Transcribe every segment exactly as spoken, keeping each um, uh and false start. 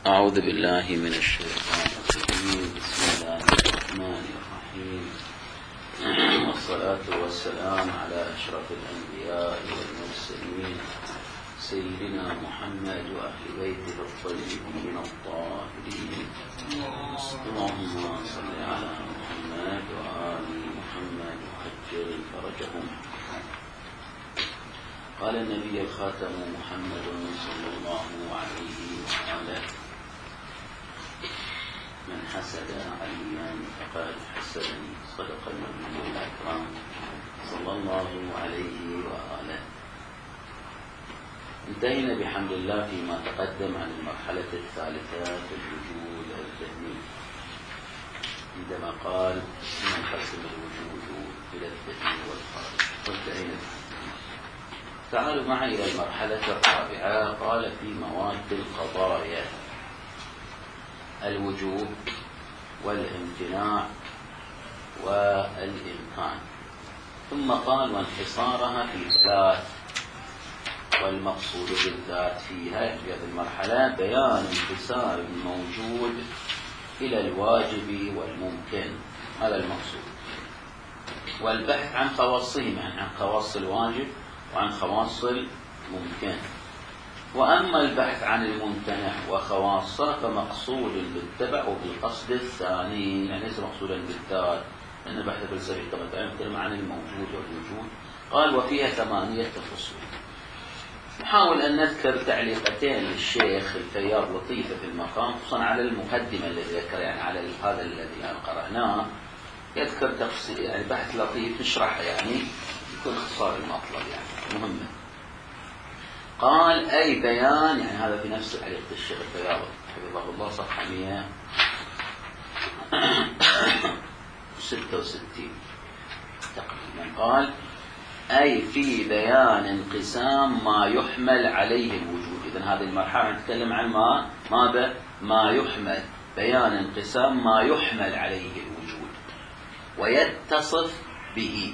أعوذ بالله من الشيطان الرجيم. بسم الله الرحمن الرحيم، والصلاة والسلام على أشرف الأنبياء والمرسلين سيدنا محمد وأهل بيته الطيبين الطاهرين. اللهم صل على محمد وآل محمد وعجل فرجهم. قال النبي الخاتم محمد صلى الله عليه وآله: من حسد عليا فقد حسدني. صدق النبي الأكرم صلى الله عليه وآله. انتهينا بحمد الله فيما تقدم عن المرحلة الثالثة في الوجود الذهني، عندما قال ينقسم الوجود إلى الذهن والخارج، وانتهينا. تعالوا معي إلى المرحلة الرابعة. قال في مواد القضايا: الوجوب والامتناع والإمكان. ثم قال: وانحصارها في ثلاث، والمقصود بالذات فيها في هذه المرحلة بيان انحسار الموجود إلى الواجب والممكن، هذا المقصود، والبحث عن خواصهم، يعني عن خواص الواجب وعن خواص الممكن. وأما البحث عن الممتنع وخواصه فمقصود بالتبع وبالقصد الثاني، يعني ليس مقصودا بالذات، لأن البحث الفلسفي كما تعلم عن الموجود والوجود. قال: وفيها ثمانية فصول. نحاول أن نذكر تعليقتين للشيخ الفياض لطيفة في المقام، خصوصا على المقدمة الذي ذكر، يعني على هذا الذي يعني قرأناه، يذكر تفصيل يعني بحث لطيف نشرح، يعني يكون اختصار المطلب، يعني مهمة. قال: أي بيان، يعني هذا في نفس تعليق الشيخ الفياض حفظه الله صفحة مئة وستة وستين تقريبا. قال: أي في بيان انقسام ما يحمل عليه الوجود. إذن هذه المرحلة نتكلم عن ما ماذا؟ ما يحمل، بيان انقسام ما يحمل عليه الوجود ويتصف به.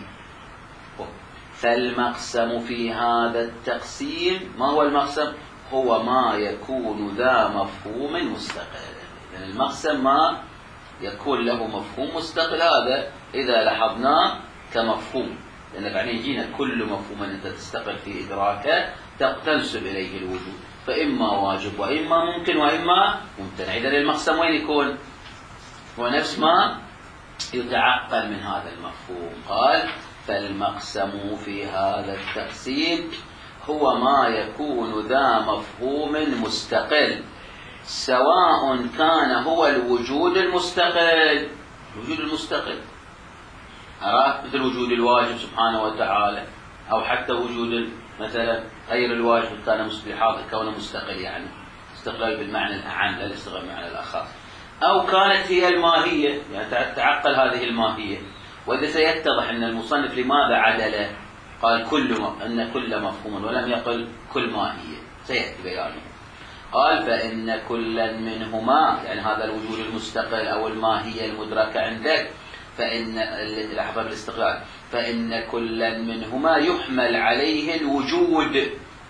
فالمقسم في هذا التقسيم، ما هو المقسم؟ هو ما يكون ذا مفهوم مستقل. يعني المقسم ما يكون له مفهوم مستقل، هذا إذا لاحظناه كمفهوم، لأن بعدين يجينا كل مفهوم أنت تستقل في إدراكه تنسب إليه الوجود، فإما واجب وإما ممكن وإما ممتنع. إذن المقسم وين يكون؟ هو نفس ما يتعقل من هذا المفهوم. قال: فالمقسم في هذا التقسيم هو ما يكون ذا مفهوم مستقل، سواء كان هو الوجود المستقل، الوجود المستقل أراه مثل وجود الواجب سبحانه وتعالى، أو حتى وجود مثلا غير الواجب كان مصبحات كونه مستقل، يعني استقلال بالمعنى الأعم لا الاستقلال بالمعنى الأخص، أو كانت هي الماهية، يعني تعقل هذه الماهية. وإذا سيتضح أن المصنف لماذا عدل، قال كل م... أن كل مفهوم ولم يقل كل ماهية، سيأتي بيانه. قال: فإن كلا منهما، يعني هذا الوجود المستقل أو الماهية المدركة عندك، فإن التي لحظة بالاستقلال، فإن كلا منهما يحمل عليه الوجود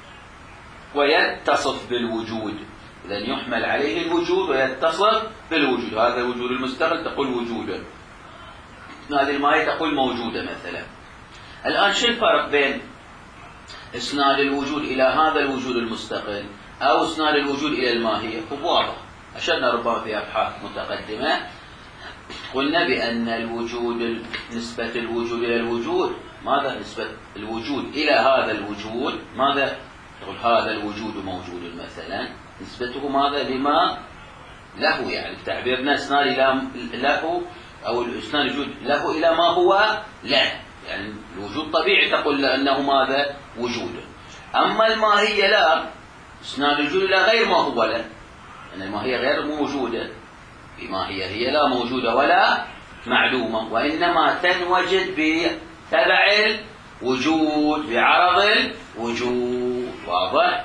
ويتصف بالوجود. إذن يحمل عليه الوجود ويتصف بالوجود. هذا الوجود المستقل تقول وجودا، هذه الماهية تقول موجودة مثلا. الآن شو الفرق بين إسناد الوجود إلى هذا الوجود المستقل أو إسناد الوجود إلى الماهية؟ واضح، أشرنا ربما في أبحاث متقدمة قلنا بأن الوجود، نسبة الوجود إلى الوجود، ماذا نسبة الوجود إلى هذا الوجود؟ ماذا تقول؟ هذا الوجود موجود مثلا، نسبته ماذا؟ لما له، يعني تعبيرنا إسناد إلى له، أو الإسناد الوجود له إلى ما هو له، يعني الوجود طبيعي تقول أنه ماذا؟ وجود. أما الماهية لا، إسناد الوجود إلى غير ما هو له، أن الماهية غير موجودة، الماهية هي لا موجودة ولا معلومة، وإنما تنوجد بتبع الوجود، بعرض الوجود. واضح؟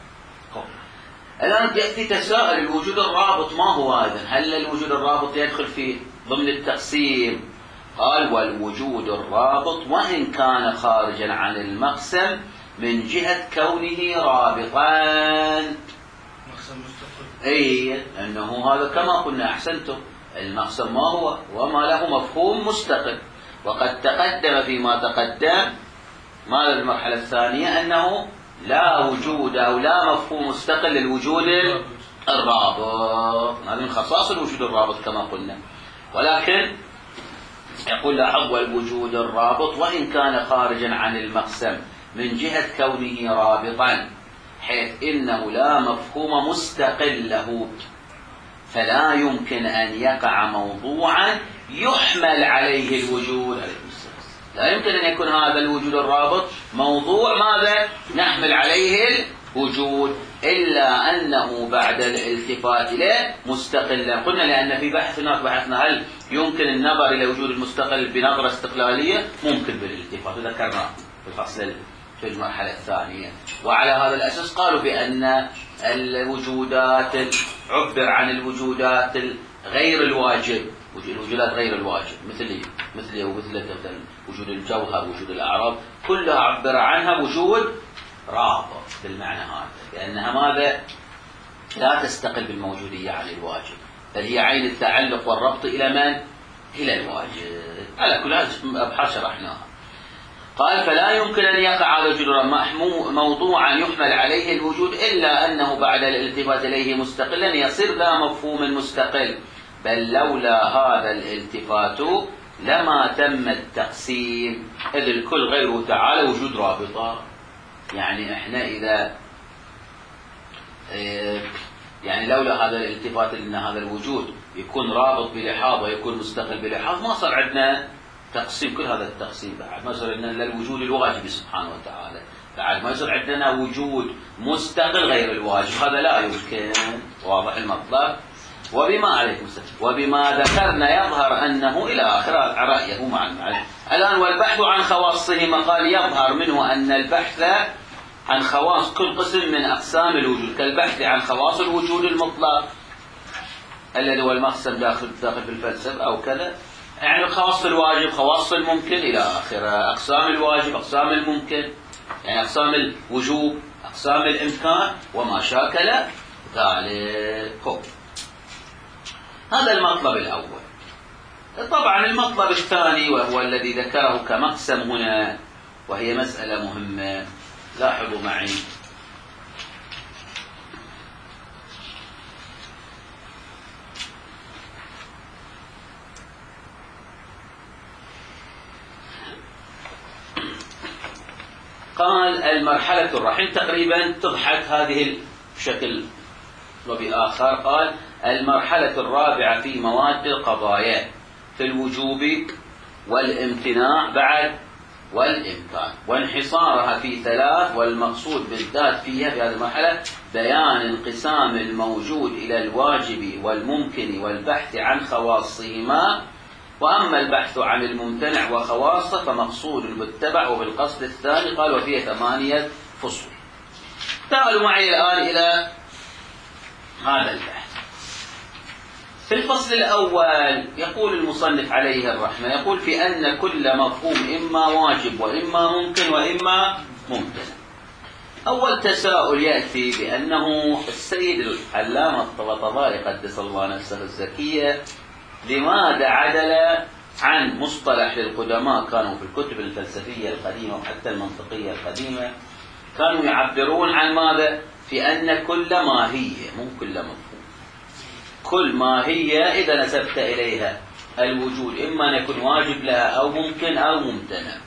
الآن يأتي تساؤل: الوجود الرابط ما هو إذن؟ هل الوجود الرابط يدخل في ضمن التقسيم؟ قال: والوجود الرابط وإن كان خارجا عن المقسم من جهة كونه رابطان. اي انه هذا كما قلنا احسنتم، المقسم ما هو وما له مفهوم مستقل. وقد تقدم فيما تقدم ماذا المرحلة الثانية؟ أنه لا وجود أو لا مفهوم مستقل للوجود الرابط، هذا من خصائص الوجود الرابط كما قلنا. ولكن يقول لاحظ والوجود الرابط وإن كان خارجا عن المقسم من جهة كونه رابطا حيث إنه لا مفهوم مستقل له، فلا يمكن أن يقع موضوعا يحمل عليه الوجود. لا يمكن أن يكون هذا الوجود الرابط موضوع ماذا نحمل عليه الوجود، إلا أنه بعد الالتفات له مستقلا. قلنا لأن في بحثنا بحثنا هل يمكن النظر إلى وجود المستقل بنظرة استقلالية؟ ممكن بالالتفات، ذكرناه في الفصل في المرحلة الثانية. وعلى هذا الأساس قالوا بأن الوجودات عبر عن الوجودات غير الواجب، الوجودات غير الواجب مثل مثل ومثل وجود الجوهر وجود الأعراض كلها عبر عنها وجود رابط بالمعنى هذا، لأنها ماذا لا تستقل بالموجودية عن الواجب، بل هي عين التعلق والربط إلى من؟ إلى الواجب. على كل هذه أبحاث شرحناها. قال فلا يمكن أن يقع هذا الوجود موضوعا يحمل عليه الوجود إلا أنه بعد الالتفات إليه مستقلا يصير لا مفهوم مستقل، بل لولا هذا الالتفات لما تم التقسيم، إذ الكل غيره تعالى وجود رابطة. يعني إحنا إذا يعني لولا هذا الالتفات لأن هذا الوجود يكون رابط بلحاظ ويكون مستقل بلحاظ ما صار عندنا تقسيم. كل هذا التقسيم بعد ما صار عندنا للوجود الواجب سبحانه وتعالى، بعد ما يصير عندنا وجود مستقل غير الواجب، هذا لا يمكن. واضح المطلب؟ وبما عليكم السلام وبما ذكرنا يظهر أنه إلى آخر رأيه مع المعنى. الآن والبحث عن خواصهما قال يظهر منه أن البحث عن خواص كل قسم من أقسام الوجود كالبحث عن خواص الوجود المطلق الذي هو المقسم داخل داخل في الفلسفة أو كذا، يعني خواص الواجب خواص الممكن إلى آخر، أقسام الواجب أقسام الممكن، يعني أقسام الوجوب أقسام الإمكان وما شاكل ذلك. هذا المطلب الأول. طبعا المطلب الثاني وهو الذي ذكره كمقسم هنا، وهي مسألة مهمة لاحظوا معي. قال المرحلة الرحيم تقريبا تضحك هذه بشكل وبآخر. قال المرحلة الرابعة في مواد القضايا في الوجوب والامتناع بعد والإمكان، وانحصارها في ثلاث، والمقصود بالذات فيها في هذه المرحلة بيان انقسام الموجود إلى الواجب والممكن والبحث عن خواصهما. وأما البحث عن الممتنع وخواصه فمقصود بالتبع وبالقصد الثاني. قال وفيه ثمانية فصول. تعالوا معي الآن إلى هذا البحث. في الفصل الأول يقول المصنف عليه الرحمة يقول في أن كل مفهوم إما واجب وإما ممكن وإما ممتنع. أول تساؤل يأتي بأنه السيد العلامة الطباطبائي قدس الله نفسه الزكية لماذا عدل عن مصطلح للقدماء كانوا في الكتب الفلسفية القديمة وحتى المنطقية القديمة كانوا يعبرون عن ماذا؟ في أن كل ماهية مو كل مفهوم، كل ماهية إذا نسبت إليها الوجود إما أن يكون واجب لها أو ممكن أو ممتنع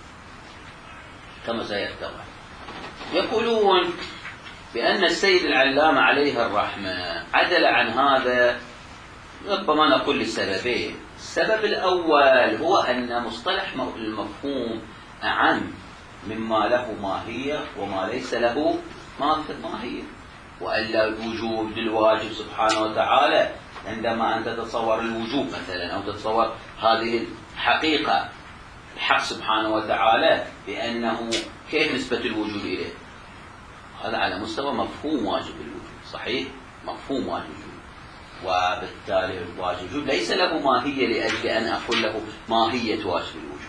كما سيتضح. يقولون بأن السيد العلامة عليه الرحمة عدل عن هذا ربما نقول لسببين. السبب الأول هو أن مصطلح المفهوم أعم مما له ماهية وما ليس له ماهية، وألا الوجوب للواجب سبحانه وتعالى عندما أنت تتصور الوجوب مثلا أو تتصور هذه الحقيقة الحق سبحانه وتعالى بأنه كيف نسبة الوجود إليه، هذا على مستوى مفهوم واجب الوجود، صحيح مفهوم واجب الوجود، وبالتالي واجب الوجود ليس له ماهية لأجل أن أقول له ماهية واجب الوجود.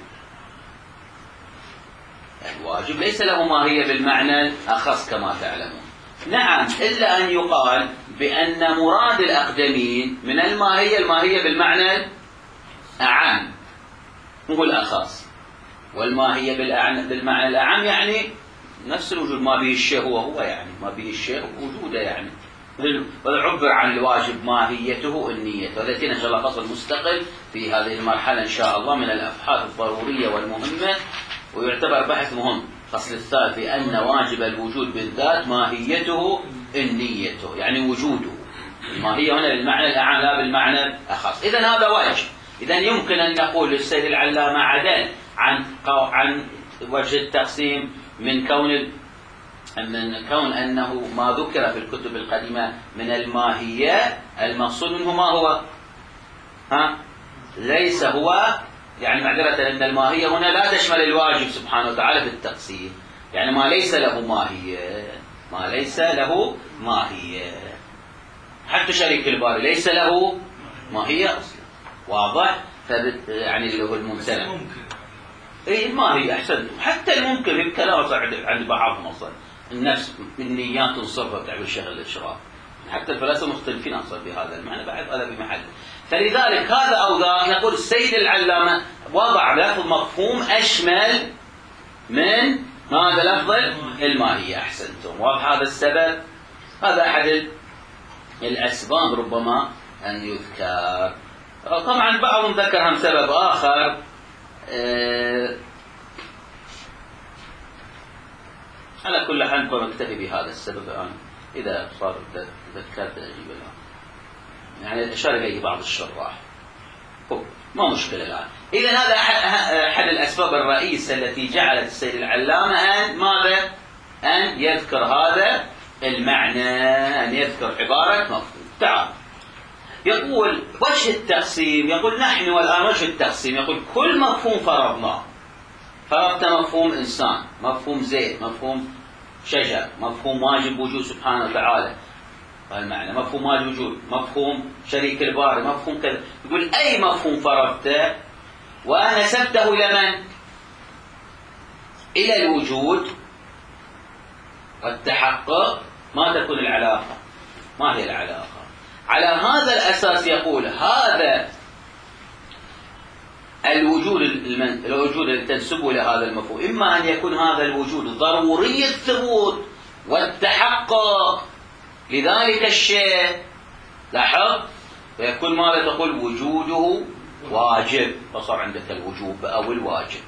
الواجب ليس له ماهية بالمعنى الأخص كما تعلمون. نعم، إلا أن يقال بأن مراد الأقدمين من الماهية، الماهية بالمعنى الأعم مو الأخص، والماهية بالمعنى الأعم يعني نفس الوجود، ما به الشيء هو هو، يعني ما به الشيء وجوده، يعني ويعبر عن الواجب ماهيته النية. وذاتنا إن شاء الله فصل مستقل في هذه المرحلة إن شاء الله من الأبحاث الضرورية والمهمة، ويعتبر بحث مهم. فصل الثالث أن واجب الوجود بالذات ماهيته النية، يعني وجوده. الماهية هنا بالمعنى الأعم لا بالمعنى الأخص. إذن هذا واجب. إذن يمكن أن نقول للسيد العلامة عدل عن عن وجه التقسيم من كون من كون أنه ما ذكر في الكتب القديمة من الماهية المقصود منه ما هو؟ ها؟ ليس هو، يعني معذرة أن الماهية هنا لا تشمل الواجب سبحانه وتعالى في التقسيم، يعني ما ليس له ماهية، ما ليس له ماهية. حتى شريك الباري ليس له ماهية أصلا، واضح؟ يعني اللي هو الممتنع. اي الماهية أحسنتم. حتى الممكن الكلام عند بعضهم أصلا النفس النيات تنصرف تعمل شغل الإشراف. حتى الفلاسفة مختلفين أصلا بهذا المعنى، بعد هذا بمحل. فلذلك هذا أو ذاك نقول السيد العلامة وضع لفظ مفهوم أشمل من هذا لفظ الماهية. أحسنتم. واضح هذا السبب؟ هذا أحد الأسباب ربما أن يذكر. طبعا بعضهم ذكر هم سبب آخر، أه على كل حال نكتفي بهذا السبب الآن، إذا صار ذكرت أجيب الآن، يعني أشار إليه بعض الشراح، ما مشكلة الآن. إذا هذا أحد الأسباب الرئيسة التي جعلت السيد العلامة أن ماذا؟ أن يذكر هذا المعنى، أن يذكر عبارة مفهوم. تعال يقول وجه التقسيم، يقول نحن والآن وجه التقسيم، يقول كل مفهوم فرضناه. فرضت مفهوم إنسان، مفهوم زيت، مفهوم شجر، مفهوم واجب وجود سبحانه وتعالى، المعنى مفهوم واجب وجود، مفهوم شريك الباري، مفهوم كذا. يقول أي مفهوم فرضته ونسبته إلى من؟ إلى الوجود والتحقق، ما تكون العلاقة؟ ما هي العلاقة؟ على هذا الأساس يقول هذا الوجود الوجود الذي تنسبه إلى هذا المفهوم، إما أن يكون هذا الوجود ضروري الثبوت والتحقق لذلك الشيء، لاحظ، ويكون ماذا تقول؟ وجوده واجب، فصار عندك الوجوب أو الواجب.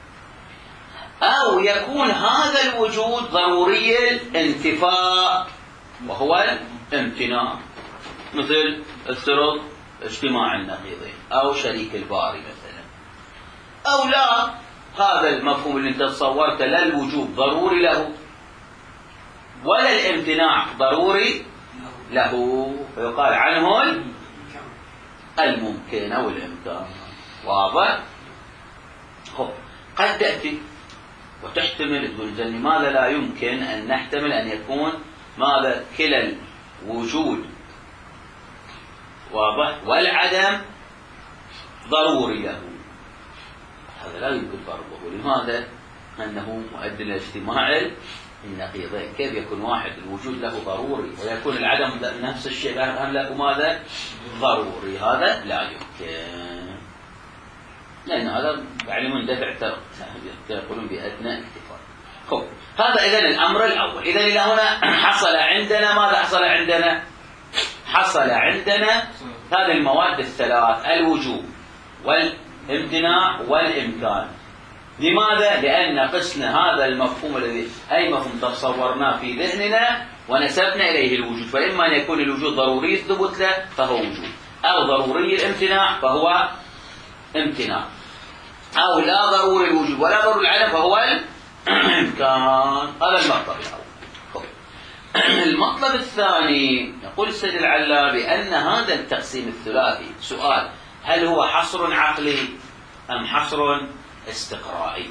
أو يكون هذا الوجود ضروري الانتفاء وهو الامتناع، مثل افترض اجتماع النقيضين أو شريك الباري مثلا. أو لا، هذا المفهوم اللي انت تصورته لا الوجوب ضروري له ولا الامتناع ضروري له، فيقال عنه الممكن أو الإمكان. واضح؟ قد تأتي وتحتمل تقول لماذا لا يمكن أن نحتمل أن يكون ماذا كلا الوجود واضح والعدم ضروري له؟ هذا لا يمكن فرضه. لماذا؟ أنه مؤدي لاجتماع النقيضين. كيف يكون واحد الوجود له ضروري ويكون العدم نفس الشيء هم له ماذا؟ ضروري. هذا لا يمكن، لأن هذا يعني مندفع يقولون بأدنى اكتفاء. هذا إذن الأمر الأول. إذن إلى هنا حصل عندنا ماذا؟ حصل عندنا حصل عندنا هذه المواد الثلاث: الوجوب والامتناع والإمكان. لماذا؟ لأن قسنا هذا المفهوم الذي أي مفهوم تصورناه في ذهننا ونسبنا إليه الوجود، فإما أن يكون الوجود ضروري الثبوت له فهو وجود، أو ضروري الامتناع فهو امتناع، أو لا ضروري الوجود ولا ضروري العدم فهو الإمكان. هذا المطلب الأول. المطلب الثاني يقول السيد العلامة بأن هذا التقسيم الثلاثي سؤال: هل هو حصر عقلي أم حصر استقرائي؟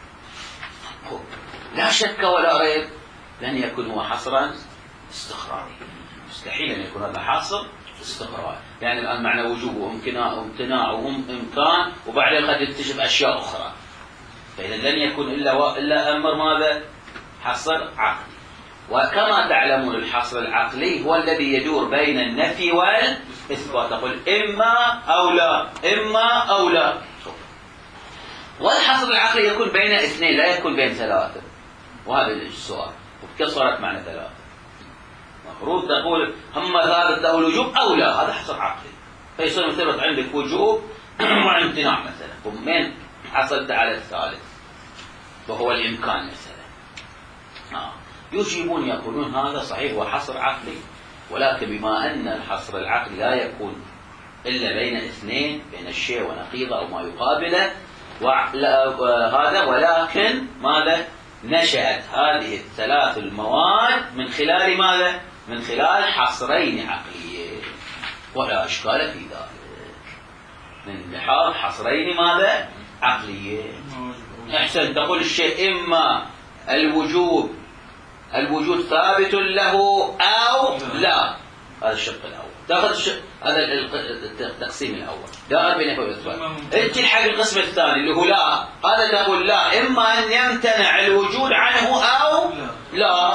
لا شك ولا ريب لن يكون هو حصرا استقرائي، مستحيل أن يكون هذا حصر استقرائي. يعني الآن معنى وجوب وامتناع وامتناع وامكان وبعدين قد يكتشف أشياء أخرى، فإذا لن يكون إلا و... إلا أمر ماذا؟ حصر عقلي. وكما تعلمون الحصر العقلي هو الذي يدور بين النفي والإثبات، تقول إما أو لا، إما أو لا. والحصر العقلي يكون بين اثنين لا يكون بين ثلاثة، وهذا السؤال وبكيف صارت معنى ثلاثة؟ المفروض تقول هم ثابت له الوجوب أو لا، هذا حصر عقلي، فيصير مثبت عندك وجوب وامتناع مثلا، ومن حصلت على الثالث وهو الإمكان مثلا. آه. يجيبون يقولون هذا صحيح وحصر عقلي، ولكن بما أن الحصر العقلي لا يكون إلا بين اثنين، بين الشيء ونقيضه أو ما يقابله وهذا، ولكن ماذا؟ نشأت هذه الثلاث المواد من خلال ماذا؟ من خلال حصرين عقليين، ولا أشكال في ذلك، من لحاظ حصرين ماذا؟ عقليين. أحسن تقول الشيء إما الوجوب الوجود ثابت له أو لا، هذا الشق الأول. تأخذ الشق هذا التقسيم الأول دائما بين نفي وإثبات. أنت الحق القسم الثاني اللي هو لا، هذا تقول لا، إما أن يمتنع الوجود عنه أو لا،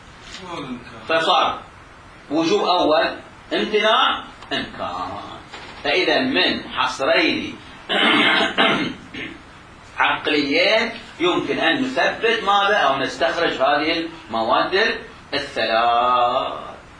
فصار وجوب أول، امتناع إمكان. فإذا من حصرين عقليين يمكن أن نثبت ماذا أو نستخرج هذه المواد الثلاث.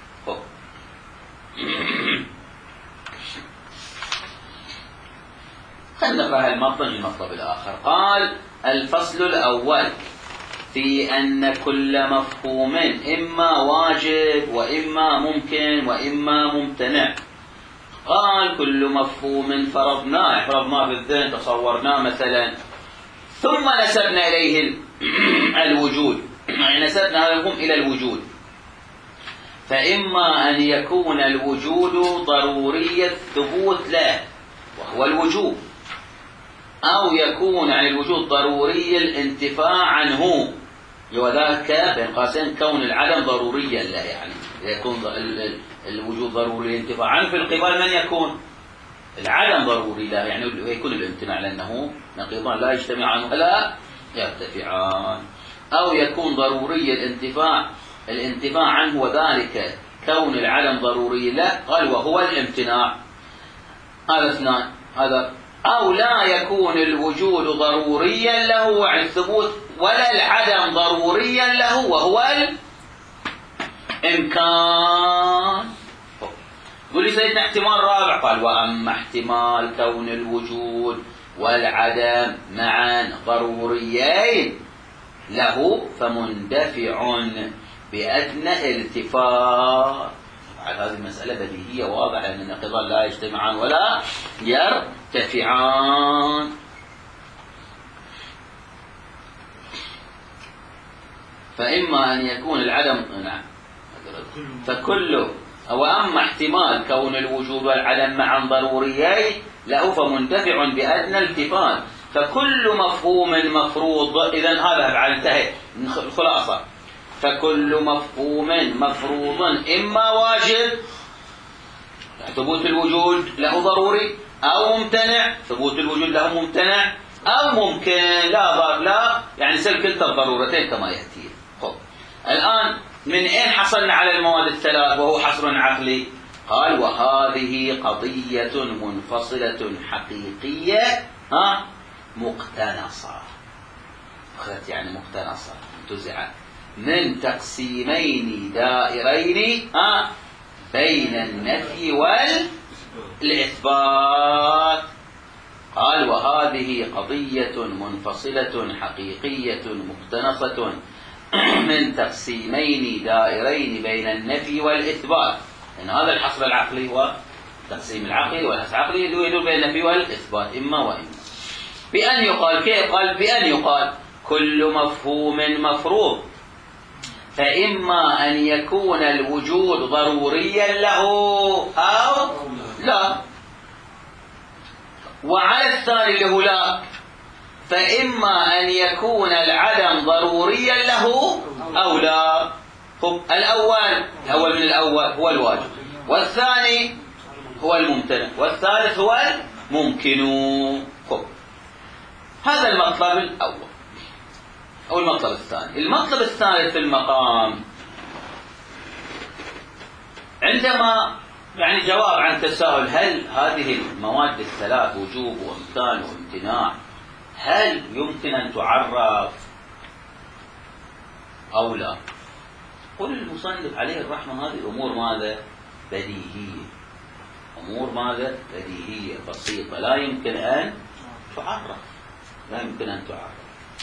خلنا نقرأ المطلب المطلب الآخر. قال الفصل الأول في أن كل مفهوم إما واجب وإما ممكن وإما ممتنع. قال كل مفهوم فرضناه فرضناه في الذهن، تصورناه مثلا، ثم نسبنا إليه الوجود، يعني نسبنا هذا المفهوم إلى الوجود، فإما أن يكون الوجود ضروري الثبوت له وهو الوجوب، أو يكون عن الوجود ضروري الانتفاع عنه، وذاك بين قوسين كون العدم ضروريا له، يعني يكون الوجود ضروري الانتفاع عنه في القبال من يكون العدم ضروري له، يعني يكون الامتناع لأنه نقيضان لا يجتمعان ولا يرتفعان، أو يكون ضروري الانتفاع الانتفاع عنه وذلك كون العدم ضروري له، قال وهو الامتناع. هذا اثنان، هذا أو لا يكون الوجود ضروريا له وعن الثبوت ولا العدم ضروريا له وهو الإمكان. قل لي سيدنا احتمال رابع، قال وأما احتمال كون الوجود والعدم معا ضروريين له فمندفع بأدنى التفات. هذه المسألة بديهية واضحة أن النقيضان لا يجتمعان ولا يرتفعان. فإما أن يكون العدم نعم فكل وأما احتمال كون الوجود والعدم معا ضروريين له فمندفع بأدنى التفات، فكل مفهوم مفروض. إذن هذا بعد انتهى الخلاصة، فكل مفهوم مفروض إما واجب ثبوت الوجود له ضروري، أو ممتنع ثبوت الوجود له ممتنع، أو ممكن لا ضر لا، يعني سل كلتا الضرورتين كما يأتي. خب الآن من أين حصلنا على المواد الثلاث وهو حصر عقلي؟ قال وهذه قضية منفصلة حقيقية ها مقتنصة. أخذت يعني مقتنصة انتزعت من تقسيمين دائرين ها بين النفي والإثبات. قال وهذه قضية منفصلة حقيقية مقتنصة من تقسيمين دائرين بين النفي والإثبات. إن هذا الحصر العقلي هو تقسيم العقلي والحصر العقلي اللي يدور بين النفي والإثبات إما وإما. بأن يقال كيف؟ قال بأن يقال كل مفهوم مفروض فإما أن يكون الوجود ضروريا له أو لا، وعلى الثاني له لا، فإما أن يكون العدم ضروريا له أو لا. خب الأول الأول من الأول هو الواجب، والثاني هو الممتنع، والثالث هو الممكن. خب هذا المطلب الأول أو المطلب الثاني. المطلب الثالث في المقام عندما يعني جواب عن تساؤل هل هذه المواد الثلاث وجوب وامكان وامتناع هل يمكن أن تعرف أو لا؟ قل المصنف عليه الرحمة هذه أمور ماذا؟ بديهية، أمور ماذا؟ بديهية بسيطة لا يمكن أن تعرف، لا يمكن أن تعرف،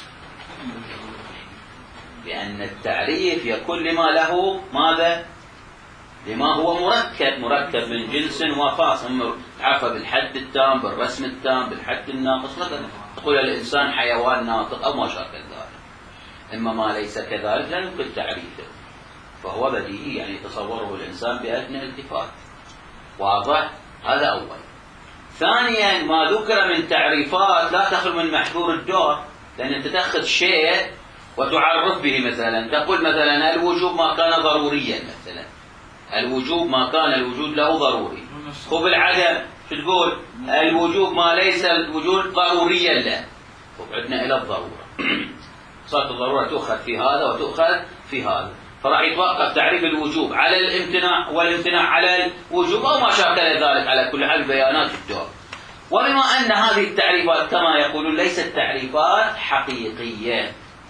لأن التعريف يكون لما له ماذا؟ لما هو مركب، مركب من جنس وفاصل، تعرف بالحد التام، بالرسم التام، بالحد الناقص. مثلا تقول الإنسان حيوان ناطق أو ما شابه ذلك. إما ما ليس كذلك لا يمكن تعريفه، فهو بديهي يعني يتصوره الإنسان بأدنى التفات. واضح؟ هذا أول. ثانيا ما ذكر من تعريفات لا تخلو من محذور الدور، لأن أنت تأخذ شيء وتعرف به. مثلا تقول مثلا الوجوب ما كان ضروريا، مثلا الوجوب ما كان الوجود له ضروري. وبالعدم شو تقول؟ الوجوب ما ليس الوجود ضروريا له. وبعدنا إلى الضرورة. صارت الضرورة تؤخذ في هذا وتؤخذ في هذا، فراح يتوقف تعريف الوجوب على الامتناع والامتناع على الوجوب أو ما شاكل ذلك على كل حال بيانات الدور. وبما أن هذه التعريفات كما يقولون ليست تعريفات حقيقية،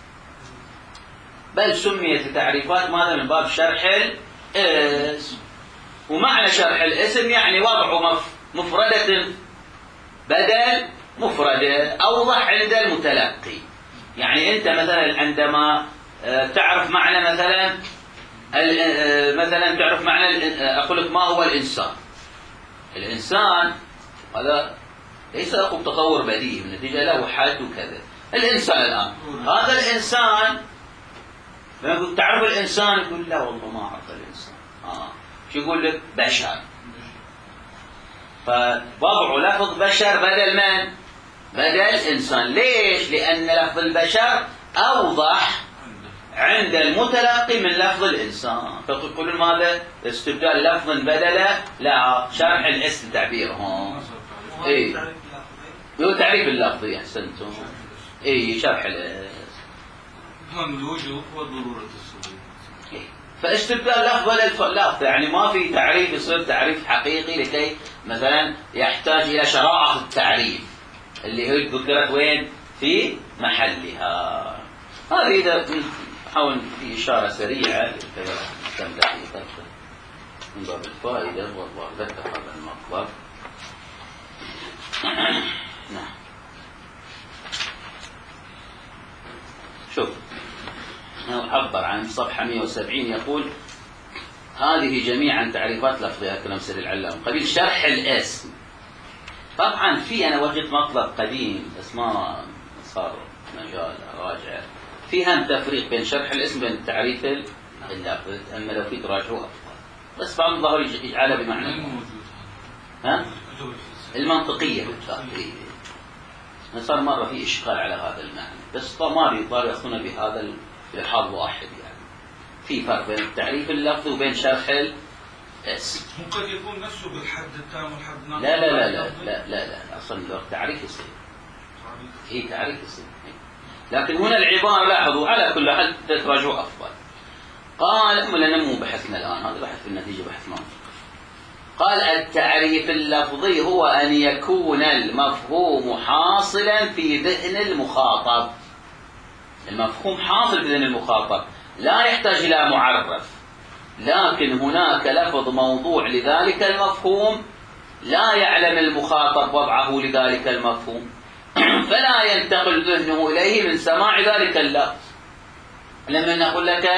بل سميت تعريفات ماذا؟ من باب شرح الاسم. ومعنى شرح الاسم يعني وضع مفردة بدل مفردة أوضح عند المتلقي. يعني أنت مثلا عندما تعرف معنى مثلا مثلا تعرف معنى أقول لك ما هو الإنسان. الإنسان هذا ليس له تطور بديهي، بالنتيجة له حد وكذا. الإنسان الآن هذا الإنسان لما يقول تعرف الإنسان يقول لا والله ما أعرف الإنسان. آه. شو يقول لك؟ بشر. فوضع لفظ بشر بدل من؟ بدل إنسان. ليش؟ لأن لفظ البشر أوضح عند المتلقي من لفظ الإنسان. فتقولون ماذا؟ استبدال لفظ بدله لا شرح الاسم تعبيرهم. إيه هو تعريف اللفظي. أحسنتم. إيه شرح الاسم. هم الوجوب وضرورة السهولة. فاستبدال لفظ للفظ يعني ما في تعريف يصير تعريف حقيقي لكي مثلا يحتاج إلى شرائع التعريف اللي هي ذكرت وين؟ في محلها. هذه إذا نحاول في إشارة سريعة كم دقيقة من باب الفائدة والله ذكر هذا المطلب. نعم شوف عبر عن صفحة مئة وسبعين يقول هذه جميعا تعريفات لفظية كلام سيد العلام قبيل شرح الاسم. طبعا في أنا وجدت مطلب قديم بس ما صار مجال راجع فيها تفريق بين شرح الاسم وبين تعريف اللفظ. أما لو في تراجعوا أفضل، بس بعض الظاهر يجعلها بمعنى ها المنطقية بالتأكيد. صار مرة في إشكال على هذا المعنى، بس ما بيضطر يأخذون بهذا الحظ واحد. يعني في فرق بين التعريف اللفظي وبين شرح الاسم. ممكن يكون نفسه بالحد التام والحد الناقص. لا لا لا لا لا لا, لا. أصلا التعريف يصير. إيه تعريف يصير. لكن هنا العبارة لاحظوا على كل حال تراجعوا أفضل. قال لنا مو بحثنا الآن، هذا بحث في النتيجة بحث منطقي. قال التعريف اللفظي هو أن يكون المفهوم حاصلا في ذهن المخاطب. المفهوم حاصل في ذهن المخاطب لا يحتاج إلى معرف، لكن هناك لفظ موضوع لذلك المفهوم لا يعلم المخاطب وضعه لذلك المفهوم فلا ينتقل ذهنه إليه من سماع ذلك اللفظ. لما نقول لك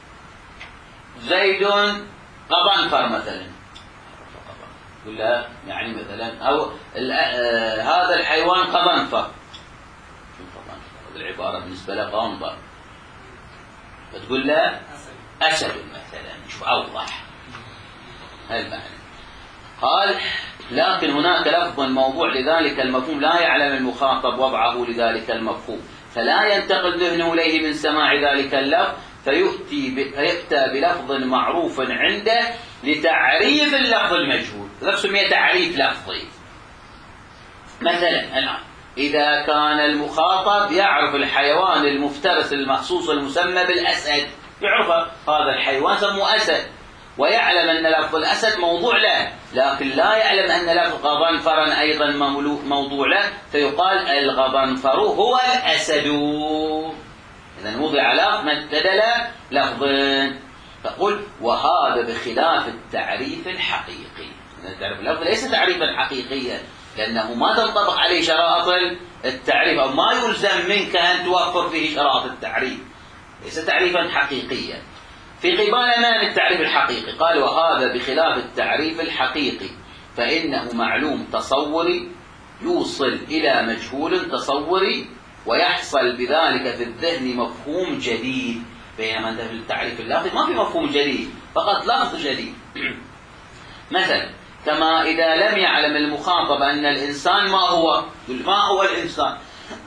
زيد قضنفر مثلا، تقول له يعني مثلا أو آه هذا الحيوان قضنفر. هذه العبارة بالنسبة له قنبر، فتقول له أسد مثلا. شوف أوضح هالمعنى. قال لكن هناك لفظ موضوع لذلك المفهوم لا يعلم المخاطب وضعه لذلك المفهوم فلا ينتقل ذهنه إليه من سماع ذلك اللفظ فيؤتي فيأتى بلفظ معروف عنده لتعريف اللفظ المجهول. هذا سمي تعريف لفظي. مثلا الآن إذا كان المخاطب يعرف الحيوان المفترس المخصوص المسمى بالأسد، يعرف هذا الحيوان سموه أسد، ويعلم أن لفظ الأسد موضوع له، لكن لا يعلم أن لفظ غضنفرا أيضا موضوع له، فيقال الغضنفر هو الأسد. إذن وضع لفظ مبتدل لفظ. تقول وهذا بخلاف التعريف الحقيقي. التعريف اللفظ ليس تعريفا حقيقيا، لأنه ما تنطبق عليه شرائط التعريف، أو ما يلزم منك أن توفر فيه شرائط التعريف، ليس تعريفا حقيقيا. في قبال ما من التعريف الحقيقي قال وهذا بخلاف التعريف الحقيقي فإنه معلوم تصوري يوصل إلى مجهول تصوري، ويحصل بذلك في الذهن مفهوم جديد. بينما أنت في التعريف اللفظي ما في مفهوم جديد، فقط لفظ جديد. مثلا كما إذا لم يعلم المخاطب أن الإنسان ما هو، ما هو الإنسان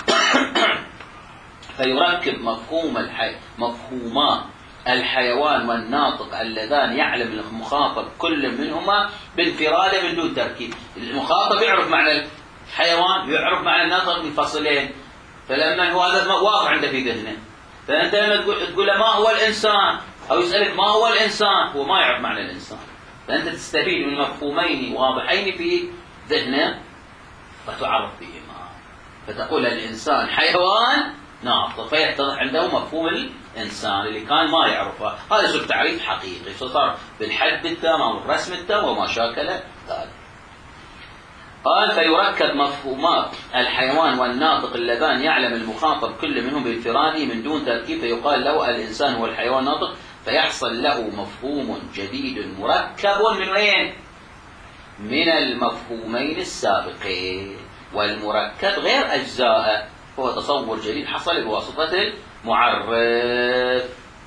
فيركب مفهوم الحي... مفهوما الحيوان والناطق اللذان يعلم المخاطب كل منهما بانفراده من دون تركيب. المخاطب يعرف معنى الحيوان ويعرف معنى الناطق منفصلين، فلما هو هذا واضح عنده في ذهنه، فأنت لما تقول له ما هو الإنسان أو يسألك ما هو الإنسان، هو ما يعرف معنى الإنسان، فأنت تستفيد من مفهومين واضحين في ذهنه فتعرف بهما، فتقول الإنسان حيوان ناطق، فيتضح عنده مفهوم الإنسان اللي كان ما يعرفه. هذا اسم تعريف حقيقي صار بالحد التام أو الرسم التام وما شاكل ذلك. قال فيركب مفهومات الحيوان والناطق اللذان يعلم المخاطب كل منهم بانفراده من دون تركيب، فيقال له الإنسان هو الحيوان الناطق، فيحصل له مفهوم جديد مركب من وين؟ من المفهومين السابقين، والمركب غير أجزاء، هو تصور جديد حصل بواسطة المعرف.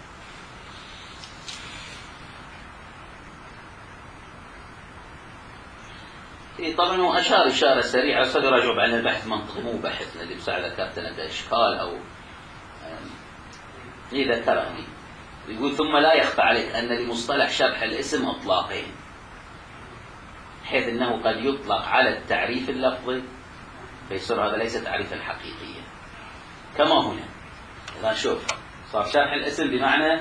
طبعا هو أشار إشارة سريعة، سيراجع عن البحث منطقي مو بحث اللي بساعة ذكرت لنا إشكال أو إيه ذكرني. يقول ثم لا يخفى عليك أن لمصطلح شرح الاسم إطلاقين، حيث أنه قد يطلق على التعريف اللفظي فيصير هذا ليس تعريفا حقيقيا كما هنا. إذا شوف صار شرح الاسم بمعنى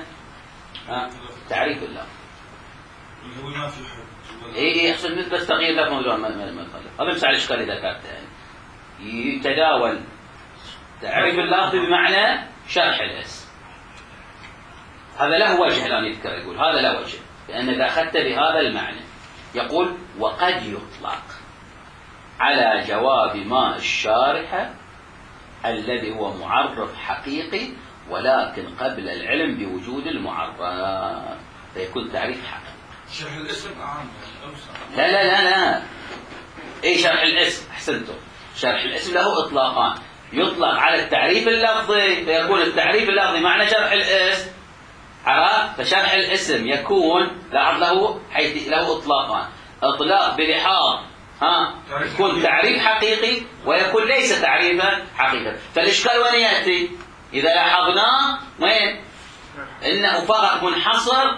تعريف اللفظ. هو ما في حد. إيه إيه أحسن مثل بس تغيير لفظ ما ما ما هذا مثل الإشكال اللي ذكرته يعني. يتداول تعريف اللفظ بمعنى شرح الاسم، هذا له وجه الآن يذكر، يقول هذا له وجه، لأن إذا أخذت بهذا المعنى يقول وقد يطلق على جواب ما الشارحة الذي هو معرف حقيقي ولكن قبل العلم بوجود المعرف، فيكون تعريف حقيقي. شرح الاسم أعم لا لا لا لا إيه شرح الاسم أحسنتم، شرح الاسم له إطلاقان، يطلق على التعريف اللفظي فيكون التعريف اللفظي معنى شرح الاسم، عرفت؟ فشرح الاسم يكون لاحظ له حيث له إطلاقان، إطلاق بلحاظ ها يكون تعريف حقيقي ويكون ليس تعريفا حقيقيا. فالإشكال وين يأتي؟ إذا لاحظناه وين؟ إنه فقط منحصر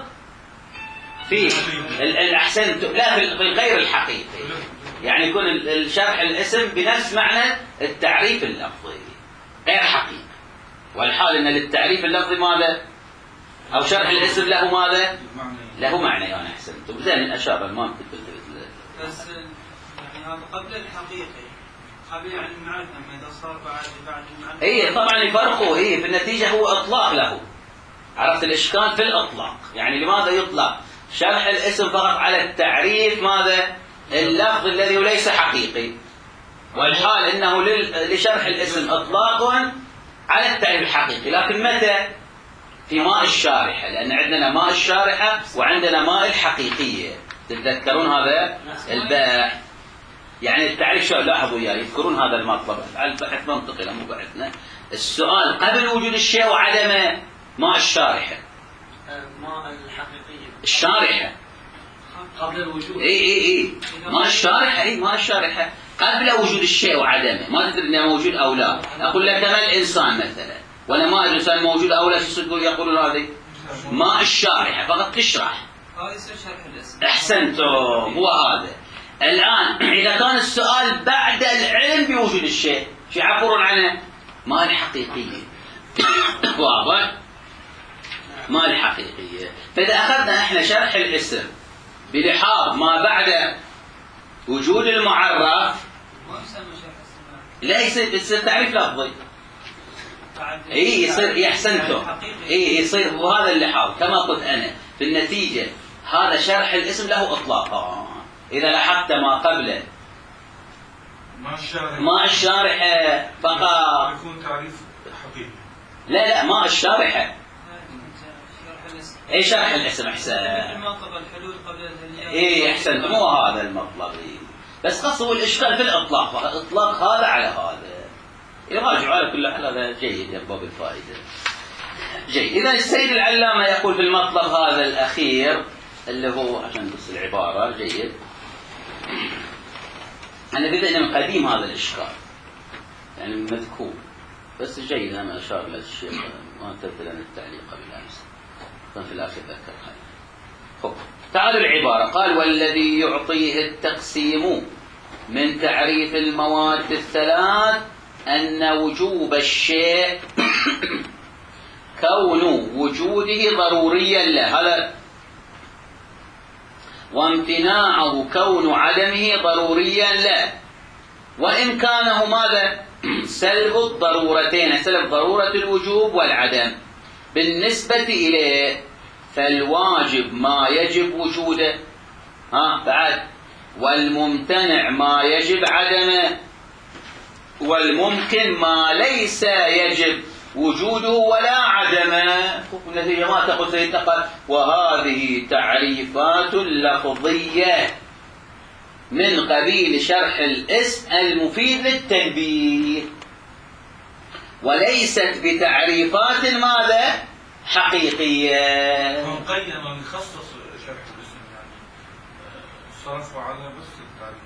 في الأحسن لا في الغير الحقيقي، يعني يكون الشرح الاسم بنفس معنى التعريف اللفظي غير حقيقي، والحال أن للتعريف اللفظي ماذا؟ أو شرح الاسم له ماذا؟ له معنى. يعني أحسنتم زين الأشارة ما كنت بس يعني هذا قبل الحقيقي، قبل يعني المعرفة، أما إذا صار بعد بعد المعرفة إيه طبعا يفرقوا، إيه في النتيجة هو إطلاق له، عرفت الإشكال في الإطلاق. يعني لماذا يطلق شرح الاسم فقط على التعريف ماذا؟ اللفظ الذي ليس حقيقي، والحال إنه لشرح الاسم إطلاق على التعريف الحقيقي، لكن متى؟ في ماء الشارحة، لأن عندنا ماء الشارحة وعندنا ماء الحقيقية، تتذكرون هذا البحث. يعني التعريف شو لاحظوا يا يذكرون هذا المطلب، البحث منطقي مو بحثنا. السؤال قبل وجود الشيء وعدمه ماء الشارحة، ماء الحقيقية الشارحة قبل الوجود. اي اي اي ماء الشارحة، اي ماء الشارحة قبل وجود الشيء وعدمه، ما تدري انه موجود او لا. اقول لك ما الانسان مثلا، ولا ما الانسان موجود او لا، شو تقول؟ يقولون هذه ماء الشارحة فقط تشرح. هذا يصير شرح الاسم. احسنتم، هو هذا. الان اذا كان السؤال بعد العلم بوجود الشيء شو يعبرون عنه؟ ماء الحقيقية. واضح؟ ما الحقيقية. فإذا أخذنا إحنا شرح الاسم بلحاظ ما بعد وجود المعرف ما يسمى شرح الاسم. لا يصير يصير تعريف لفظي. اي يصير يحسنتم اي يصير بهذا اللحاظ كما قلت انا في النتيجة. هذا شرح الاسم له اطلاقا. اذا لاحظت ما قبله ما الشارح ما الشارحة فقط يكون تعريف حقيقي. لا لا ما الشارحة شرح الاسم. اي شرح الاسم احسن. المنطق الحلول قبل الهلية. اي احسنت مو هذا المطلب. بس قصوا الاشكال في الاطلاق. اطلاق هذا على هذا يراجعوا على كل حال. هذا جيد يا باب الفائدة. جيد. إذا السيد العلامة يقول في المطلب هذا الأخير اللي هو عشان بس العبارة جيد. أنا بدأنا من قديم هذا الإشكال يعني مذكور بس جيد. أنا أشار إلى الشيخ ما انتبهت لنا التعليق بالأمس كان في الآخر ذكر هذا. تعالوا العبارة. قال والذي يعطيه التقسيم من تعريف المواد الثلاث أن وجوب الشيء كون وجوده ضروريا له هذا وامتناعه كون عدمه ضروريا له وإمكانه ماذا سلب الضرورتين سلب ضرورة الوجوب والعدم بالنسبة إليه. فالواجب ما يجب وجوده ها بعد والممتنع ما يجب عدمه والممكن ما ليس يجب وجوده ولا عدمه. النتيجة ما تقول سيتقل. وهذه تعريفات لفظية من قبيل شرح الاسم المفيد للتنبيه وليست بتعريفات ماذا حقيقية. من قيم من يخصص شرح الاسم يعني صرفوا على بس التعريف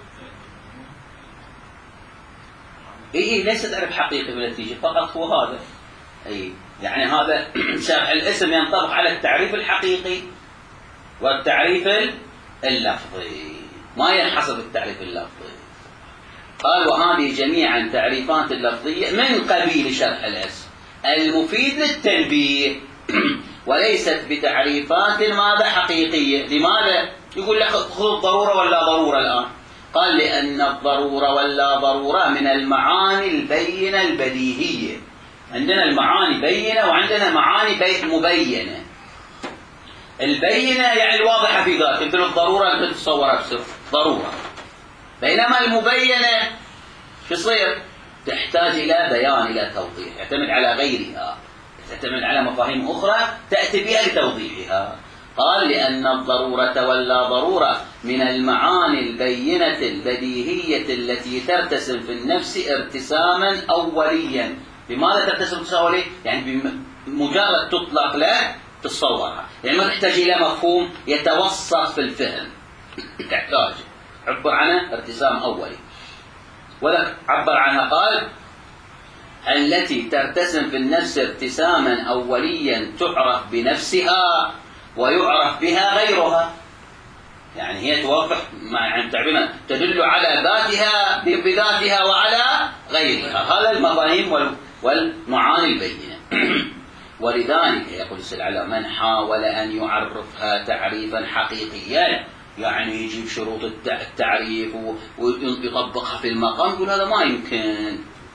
اي ليست تعريف حقيقي بالنتيجة فقط هو هذا. اي يعني هذا شرح الاسم ينطبق على التعريف الحقيقي والتعريف اللفظي ما ينحصر بالتعريف اللفظي. قال وهذه جميعا تعريفات لفظية من قبيل شرح الاسم المفيد للتنبيه وليست بتعريفات ماذا حقيقية. لماذا؟ يقول لك خذ الضرورة ولا ضرورة الآن. قال لأن الضرورة ولا ضرورة من المعاني البينة البديهية. عندنا المعاني بينة وعندنا معاني مبينة. البينة يعني الواضحة في ذاتها مثل الضرورة أنت تتصورها بسر ضرورة. بينما المبينة شو يصير؟ تحتاج إلى بيان إلى توضيح يعتمد على غيرها تعتمد على مفاهيم أخرى تأتي بها لتوضيحها. قال لأن الضرورة ولا ضرورة من المعاني البينة البديهية التي ترتسم في النفس ارتساما أوليا. بماذا ترتسم ارتساما أوليا؟ يعني بمجرد تطلق لا تتصورها يعني ما تحتاج إلى مفهوم يتوسط في الفهم تحتاج عبر عنه ارتسام أولي. وذلك عبر عنها قال التي ترتسم في النفس ارتساما أوليا تعرف بنفسها ويعرف بها غيرها. يعني هي توافق مع تعبيرنا تدل على ذاتها بذاتها وعلى غيرها. هذا المفاهيم والمعاني البينة. ولذلك يقول السلعة من حاول أن يعرفها تعريفا حقيقيا يعني يجيب شروط التعريف ويطبقها في المقام يقول هذا ما يمكن.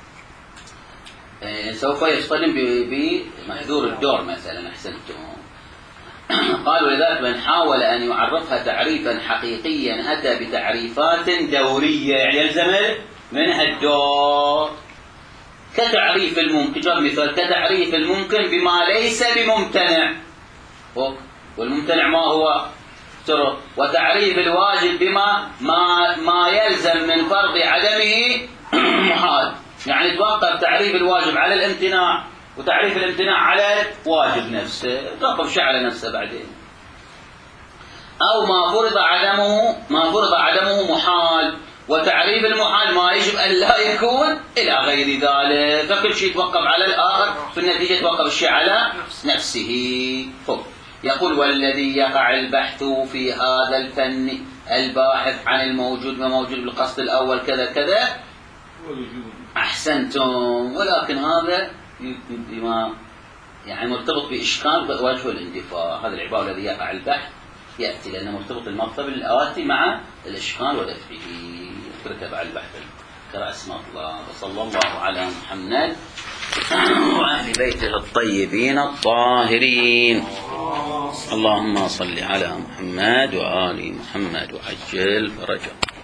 سوف يصطدم بمحذور الدور مثلا. أحسنتم. قالوا لذلك من حاول أن يعرفها تعريفا حقيقيا أتى بتعريفات دورية يعني يلزم منها الدور كتعريف الممكن. جاب مثال كتعريف الممكن بما ليس بممتنع والممتنع ما هو ترى وتعريف الواجب بما ما, ما يلزم من فرض عدمه محال. يعني توقف تعريف الواجب على الامتناع وتعريف الامتناع على الواجب نفسه توقف شيء على نفسه بعدين. أو ما فرض عدمه ما فرض عدمه محال وتعريف المحال ما يجب أن لا يكون إلى غير ذلك. فكل شيء يتوقف على الآخر في النتيجة يتوقف الشيء على نفسه. فوق. يقول والذي يقع البحث في هذا الفن الباحث عن الموجود ما موجود بالقصد الأول كذا كذا أحسنتم. ولكن هذا بما يعني مرتبط بإشكال وجه الاندفاع. هذا العبارة الذي يقع البحث يأتي لأنه مرتبط المطلب الآتي مع الإشكال ودفعه. ترتب على البحث قراءة اسم الله. وصلى الله على محمد وأهل بيته الطيبين الطاهرين. اللهم صل على محمد وآل محمد وعجل فرجه.